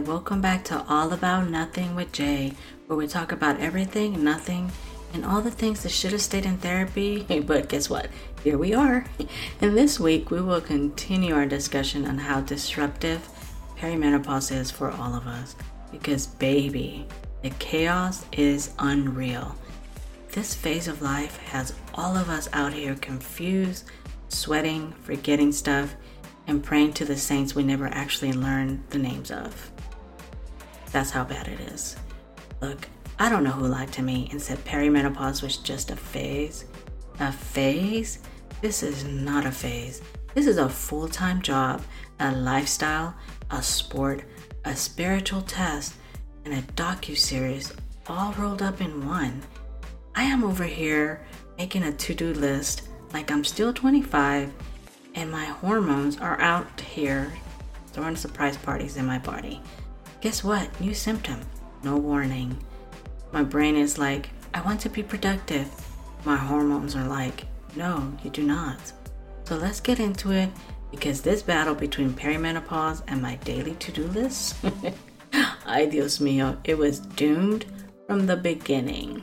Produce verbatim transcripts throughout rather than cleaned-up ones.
welcome back to All About Nothing with Jay, where we talk about everything, nothing, and all the things that should have stayed in therapy. But guess what? Here we are. And this week we will continue our discussion on how disruptive perimenopause is for all of us. Because baby, the chaos is unreal. This phase of life has all of us out here confused, sweating, forgetting stuff, and praying to the saints we never actually learned the names of. That's how bad it is. Look, I don't know who lied to me and said perimenopause was just a phase. A phase? This is not a phase. This is a full-time job, a lifestyle, a sport, a spiritual test, and a docu-series all rolled up in one. I am over here making a to-do list like I'm still twenty-five and my hormones are out here throwing surprise parties in my body. Guess what? New symptom. No warning. My brain is like, I want to be productive. My hormones are like, no, you do not. So let's get into it, because this battle between perimenopause and my daily to-do list, ay Dios mío, it was doomed from the beginning.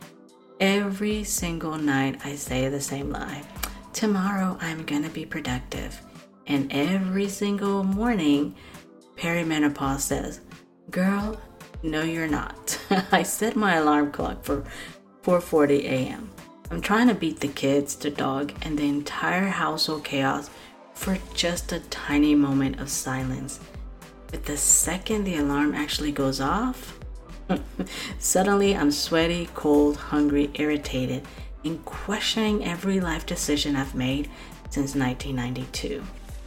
Every single night I say the same lie. Tomorrow I'm gonna be productive. And every single morning, perimenopause says, girl, no you're not. I set my alarm clock for four forty a.m. I'm trying to beat the kids, the dog, and the entire household chaos for just a tiny moment of silence. But the second the alarm actually goes off, suddenly I'm sweaty, cold, hungry, irritated, and questioning every life decision I've made since nineteen ninety-two.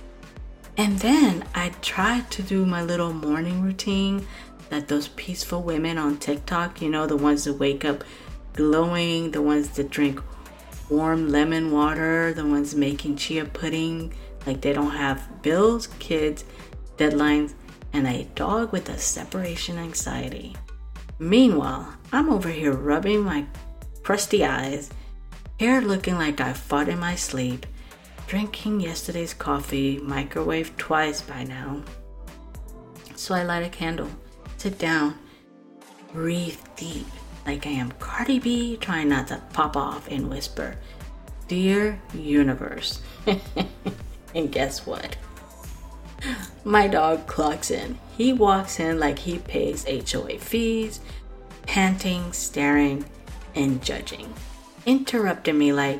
And then I tried to do my little morning routine that those peaceful women on TikTok, you know, the ones that wake up glowing, the ones that drink warm lemon water, the ones making chia pudding, like they don't have bills, kids, deadlines, and a dog with a separation anxiety. Meanwhile, I'm over here rubbing my crusty eyes, hair looking like I fought in my sleep, drinking yesterday's coffee, microwaved twice by now. So I light a candle, sit down, breathe deep, like I am Cardi B, trying not to pop off and whisper, Dear Universe. And guess what? My dog clocks in. He walks in like he pays H O A fees, panting, staring, and judging. Interrupting me like,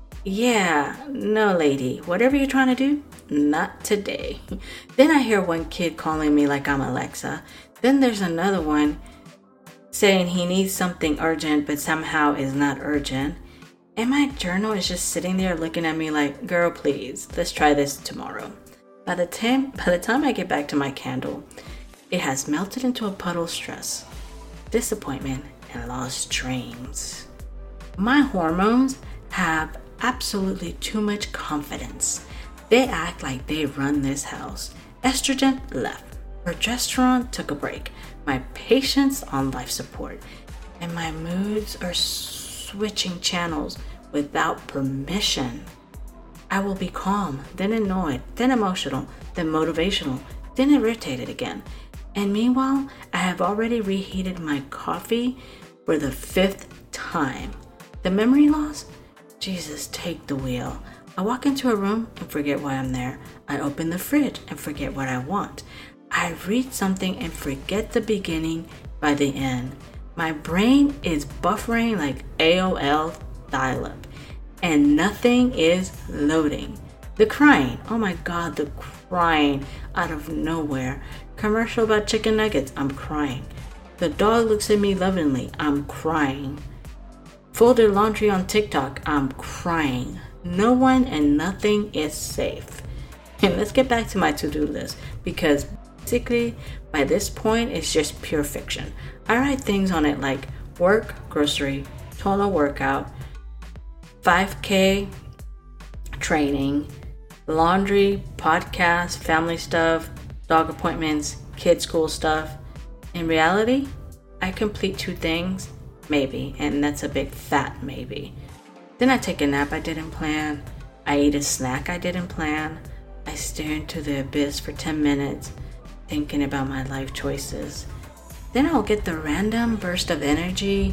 yeah, no lady, whatever you're trying to do, not today. Then I hear one kid calling me like I'm Alexa. Then there's another one saying he needs something urgent but somehow is not urgent. And my journal is just sitting there looking at me like, girl, please, let's try this tomorrow. By the time, by the time I get back to my candle, it has melted into a puddle of stress, disappointment, and lost dreams. My hormones have absolutely too much confidence. They act like they run this house. Estrogen left. Progesterone took a break. My patience on life support. And my moods are switching channels without permission. I will be calm, then annoyed, then emotional, then motivational, then irritated again. And meanwhile, I have already reheated my coffee for the fifth time. The memory loss? Jesus, take the wheel. I walk into a room and forget why I'm there. I open the fridge and forget what I want. I read something and forget the beginning by the end. My brain is buffering like A O L dial-up, and nothing is loading. The crying, oh my God, the crying out of nowhere. Commercial about chicken nuggets, I'm crying. The dog looks at me lovingly, I'm crying. Folded laundry on TikTok, I'm crying. No one and nothing is safe. And let's get back to my to-do list, because basically by this point it's just pure fiction. I write things on it like work, grocery, total workout, five K training, laundry, podcast, family stuff, dog appointments, kid school stuff. In reality, I complete two things, maybe, and that's a big fat maybe. Then I take a nap I didn't plan. I eat a snack I didn't plan. I stare into the abyss for ten minutes. thinking about my life choices. Then I'll get the random burst of energy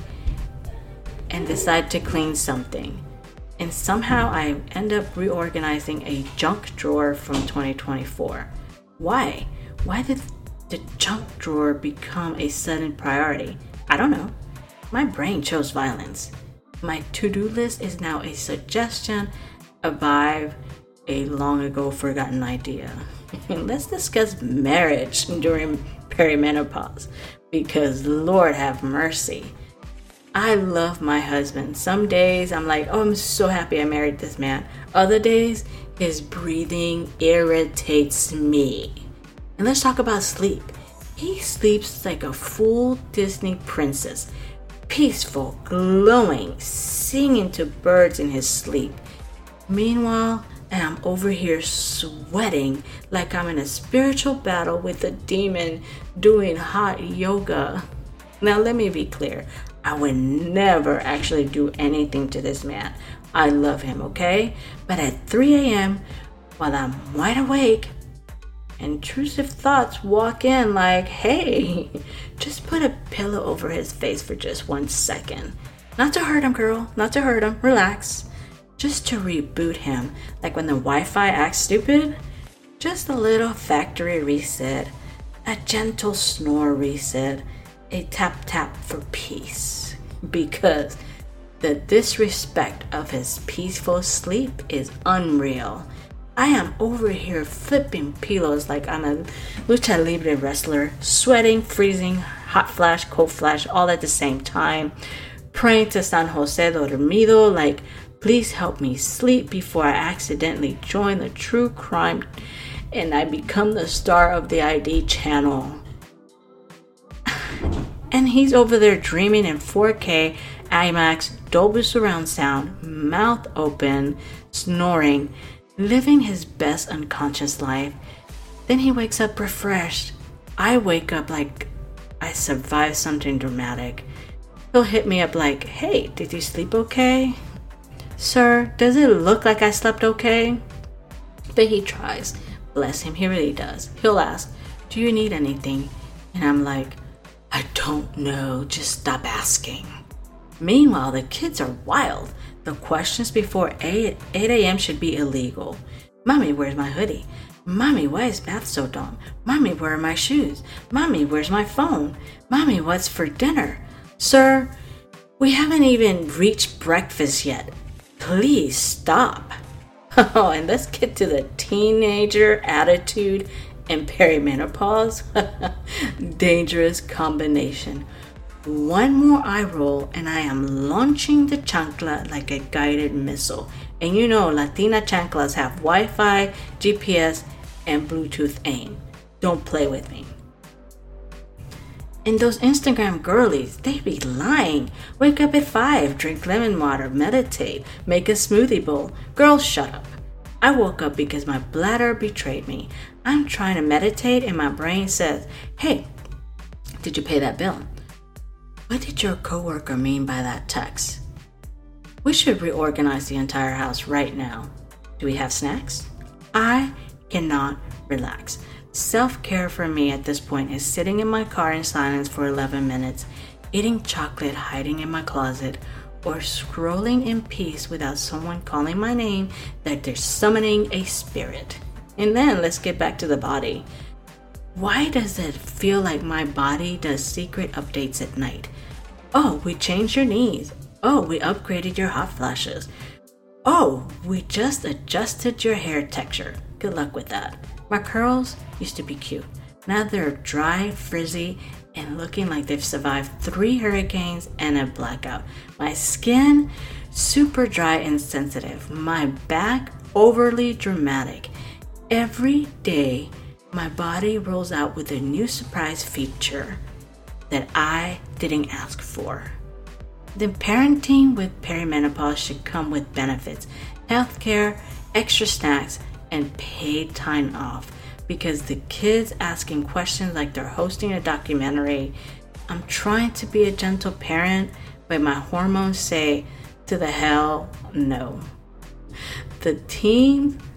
and decide to clean something. And somehow I end up reorganizing a junk drawer from twenty twenty-four. Why? Why did the junk drawer become a sudden priority? I don't know. My brain chose violence. My to-do list is now a suggestion, a vibe, a long ago forgotten idea. And let's discuss marriage during perimenopause, because Lord have mercy. I love my husband. Some days I'm like, oh, I'm so happy I married this man. Other days, his breathing irritates me. And let's talk about sleep. He sleeps like a full Disney princess. Peaceful, glowing, singing to birds in his sleep. Meanwhile, I'm over here sweating like I'm in a spiritual battle with a demon doing hot yoga. Now let me be clear. I would never actually do anything to this man. I love him, okay? But at three a.m., while I'm wide awake, intrusive thoughts walk in like, hey, just put a pillow over his face for just one second. Not to hurt him, girl. Not to hurt him. Relax. Just to reboot him. Like when the Wi-Fi acts stupid. Just a little factory reset. A gentle snore reset. A tap tap for peace. Because the disrespect of his peaceful sleep is unreal. I am over here flipping pillows like I'm a lucha libre wrestler, sweating, freezing, hot flash, cold flash, all at the same time, praying to San Jose Dormido like, please help me sleep before I accidentally join the true crime and I become the star of the I D channel. And he's over there dreaming in four K, IMAX, Dolby surround sound, mouth open, snoring, living his best unconscious life. Then he wakes up refreshed. I wake up like I survived something dramatic. He'll hit me up like, hey, did you sleep okay? Sir, does it look like I slept okay? But he tries. Bless him, he really does. He'll ask, do you need anything? And I'm like, I don't know, just stop asking. Meanwhile, the kids are wild. The questions before eight a.m. should be illegal. Mommy, where's my hoodie? Mommy, why is math so dumb? Mommy, where are my shoes? Mommy, where's my phone? Mommy, what's for dinner? Sir, we haven't even reached breakfast yet. Please stop. Oh, and let's get to the teenager attitude and perimenopause. Dangerous combination. One more eye roll and I am launching the chancla like a guided missile. And you know, Latina chanclas have Wi-Fi, G P S, and Bluetooth aim. Don't play with me. And those Instagram girlies, they be lying. Wake up at five, drink lemon water, meditate, make a smoothie bowl. Girls, shut up. I woke up because my bladder betrayed me. I'm trying to meditate and my brain says, hey, did you pay that bill? What did your coworker mean by that text? We should reorganize the entire house right now. Do we have snacks? I cannot relax. Self-care for me at this point is sitting in my car in silence for eleven minutes, eating chocolate, hiding in my closet, or scrolling in peace without someone calling my name like they're summoning a spirit. And then let's get back to the body. Why does it feel like my body does secret updates at night? Oh, we changed your knees. Oh, we upgraded your hot flashes. Oh, we just adjusted your hair texture. Good luck with that. My curls used to be cute. Now they're dry, frizzy, and looking like they've survived three hurricanes and a blackout. My skin, super dry and sensitive. My back, overly dramatic. Every day, my body rolls out with a new surprise feature that I didn't ask for. Then parenting with perimenopause should come with benefits, healthcare, extra snacks, and paid time off. Because the kids asking questions like they're hosting a documentary. I'm trying to be a gentle parent, but my hormones say to the hell no. The teens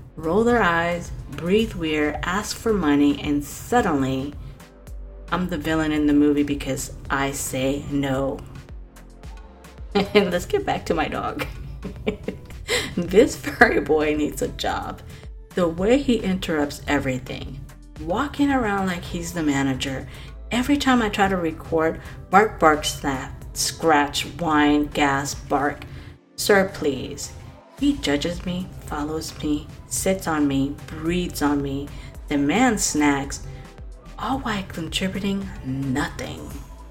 roll their eyes, breathe weird, ask for money, and suddenly I'm the villain in the movie because I say no. And let's get back to my dog. This furry boy needs a job. The way he interrupts everything, walking around like he's the manager. Every time I try to record, bark, bark, snap, scratch, whine, gasp, bark. Sir, please. He judges me, follows me, sits on me, breathes on me, demands snacks, all while contributing nothing.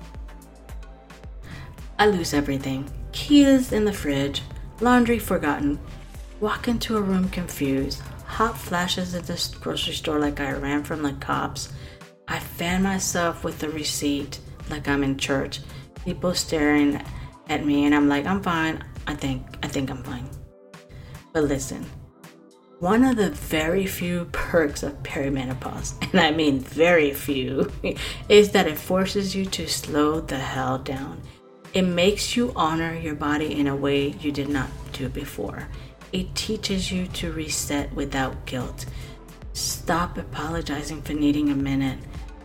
I lose everything. Keys in the fridge, laundry forgotten, walk into a room confused, hot flashes at the grocery store like I ran from the cops. I fan myself with the receipt like I'm in church. People staring at me and I'm like, I'm fine. I think, I think I'm fine. But listen, one of the very few perks of perimenopause, and I mean very few, is that it forces you to slow the hell down. It makes you honor your body in a way you did not do before. It teaches you to reset without guilt. Stop apologizing for needing a minute.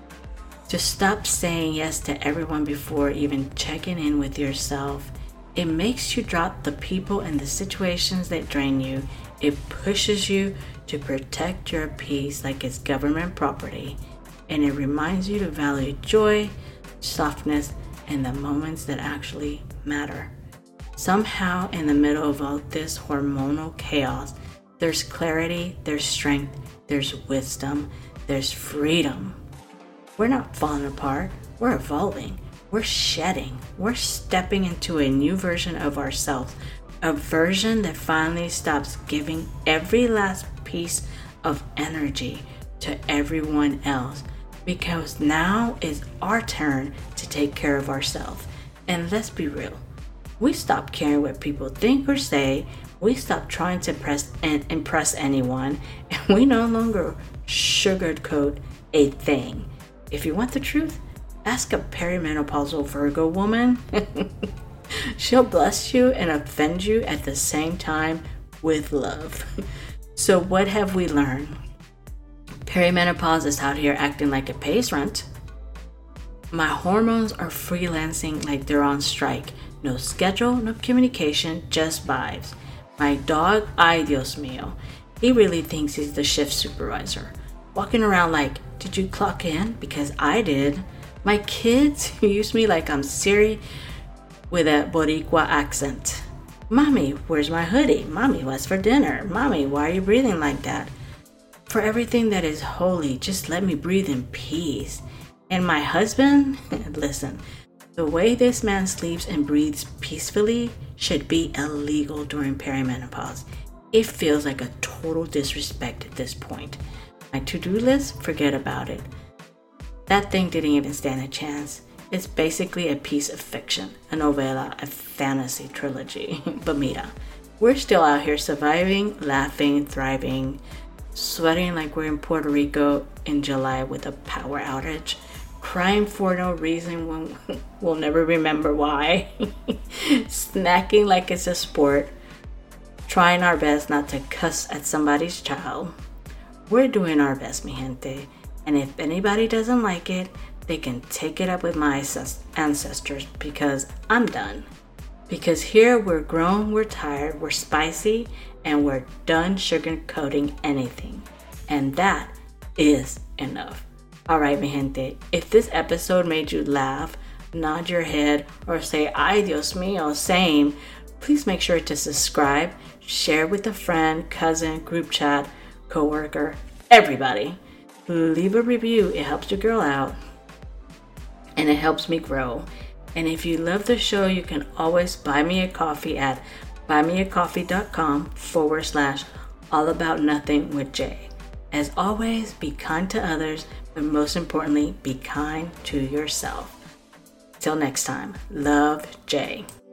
To stop saying yes to everyone before even checking in with yourself. It makes you drop the people and the situations that drain you. It pushes you to protect your peace like it's government property. And it reminds you to value joy, softness, and the moments that actually matter. Somehow, in the middle of all this hormonal chaos, there's clarity, there's strength, there's wisdom, there's freedom. We're not falling apart, we're evolving, we're shedding, we're stepping into a new version of ourselves, a version that finally stops giving every last piece of energy to everyone else. Because now is our turn to take care of ourselves. And let's be real. We stop caring what people think or say. We stop trying to impress, and impress anyone. And we no longer sugarcoat a thing. If you want the truth, ask a perimenopausal Virgo woman. She'll bless you and offend you at the same time with love. So what have we learned? Perimenopause is out here acting like it pays rent. My hormones are freelancing like they're on strike. No schedule, no communication, just vibes. My dog, ay Dios mío, he really thinks he's the shift supervisor. Walking around like, did you clock in? Because I did. My kids use me like I'm Siri with a Boricua accent. Mommy, where's my hoodie? Mommy, what's for dinner? Mommy, why are you breathing like that? For everything that is holy, just let me breathe in peace. And my husband, listen, the way this man sleeps and breathes peacefully should be illegal during perimenopause. It feels like a total disrespect at this point. My to-do list, forget about it. That thing didn't even stand a chance. It's basically a piece of fiction, a novela, a fantasy trilogy. But mira, we're still out here surviving, laughing, thriving, sweating like we're in Puerto Rico in July with a power outage, crying for no reason when we'll never remember why, snacking like it's a sport, trying our best not to cuss at somebody's child. We're doing our best, mi gente, and if anybody doesn't like it, they can take it up with my ancestors because I'm done. Because here we're grown, we're tired, we're spicy, and we're done sugarcoating anything. And that is enough. All right, mi gente, if this episode made you laugh, nod your head, or say, ay Dios mío, same, please make sure to subscribe, share with a friend, cousin, group chat, coworker, everybody. Leave a review. It helps your girl out. And it helps me grow. And if you love the show, you can always buy me a coffee at buymeacoffee.com forward slash all about nothing with Jay. As always, be kind to others, but most importantly, be kind to yourself. Till next time, love, Jay.